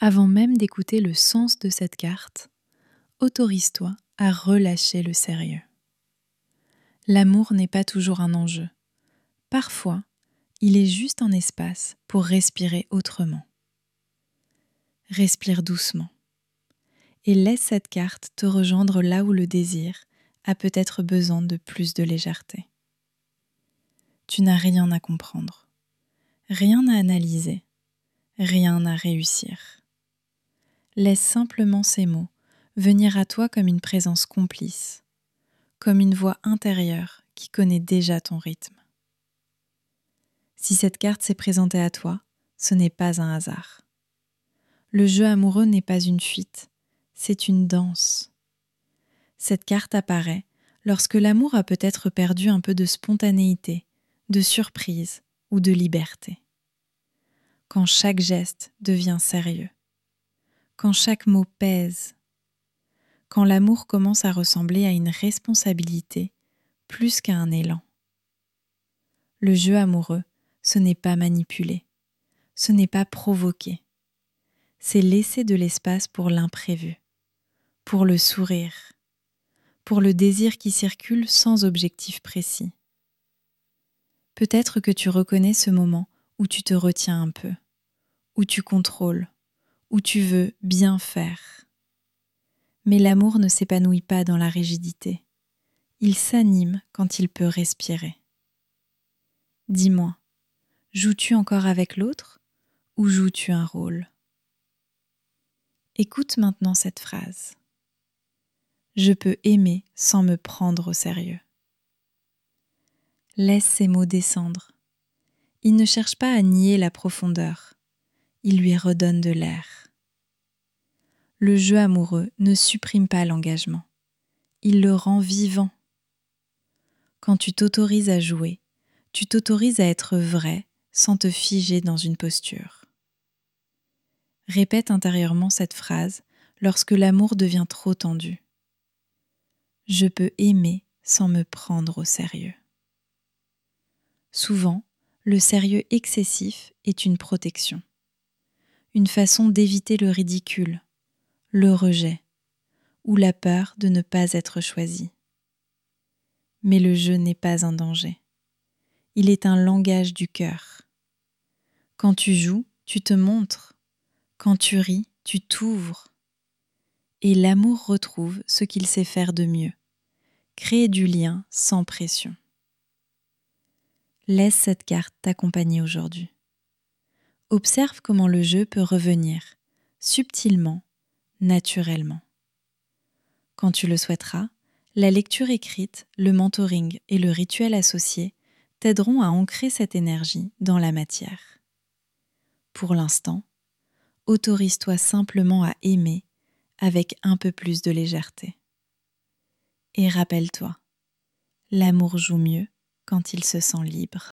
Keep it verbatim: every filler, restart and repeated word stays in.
Avant même d'écouter le sens de cette carte, autorise-toi à relâcher le sérieux. L'amour n'est pas toujours un enjeu. Parfois, il est juste un espace pour respirer autrement. Respire doucement et laisse cette carte te rejoindre là où le désir a peut-être besoin de plus de légèreté. Tu n'as rien à comprendre, rien à analyser, rien à réussir. Laisse simplement ces mots venir à toi comme une présence complice, comme une voix intérieure qui connaît déjà ton rythme. Si cette carte s'est présentée à toi, ce n'est pas un hasard. Le jeu amoureux n'est pas une fuite, c'est une danse. Cette carte apparaît lorsque l'amour a peut-être perdu un peu de spontanéité, de surprise ou de liberté. Quand chaque geste devient sérieux, quand chaque mot pèse, quand l'amour commence à ressembler à une responsabilité plus qu'à un élan. Le jeu amoureux, ce n'est pas manipuler, ce n'est pas provoquer, c'est laisser de l'espace pour l'imprévu, pour le sourire, pour le désir qui circule sans objectif précis. Peut-être que tu reconnais ce moment où tu te retiens un peu, où tu contrôles, où tu veux bien faire. Mais l'amour ne s'épanouit pas dans la rigidité. Il s'anime quand il peut respirer. Dis-moi, joues-tu encore avec l'autre ou joues-tu un rôle ? Écoute maintenant cette phrase. Je peux aimer sans me prendre au sérieux. Laisse ces mots descendre. Ils ne cherchent pas à nier la profondeur. Ils lui redonnent de l'air. Le jeu amoureux ne supprime pas l'engagement. Il le rend vivant. Quand tu t'autorises à jouer, tu t'autorises à être vrai sans te figer dans une posture. Répète intérieurement cette phrase lorsque l'amour devient trop tendu. Je peux aimer sans me prendre au sérieux. Souvent, le sérieux excessif est une protection, une façon d'éviter le ridicule, le rejet ou la peur de ne pas être choisi. Mais le jeu n'est pas un danger. Il est un langage du cœur. Quand tu joues, tu te montres. Quand tu ris, tu t'ouvres. Et l'amour retrouve ce qu'il sait faire de mieux, créer du lien sans pression. Laisse cette carte t'accompagner aujourd'hui. Observe comment le jeu peut revenir, subtilement, naturellement. Quand tu le souhaiteras, la lecture écrite, le mentoring et le rituel associé t'aideront à ancrer cette énergie dans la matière. Pour l'instant, autorise-toi simplement à aimer avec un peu plus de légèreté. Et rappelle-toi, l'amour joue mieux quand il se sent libre.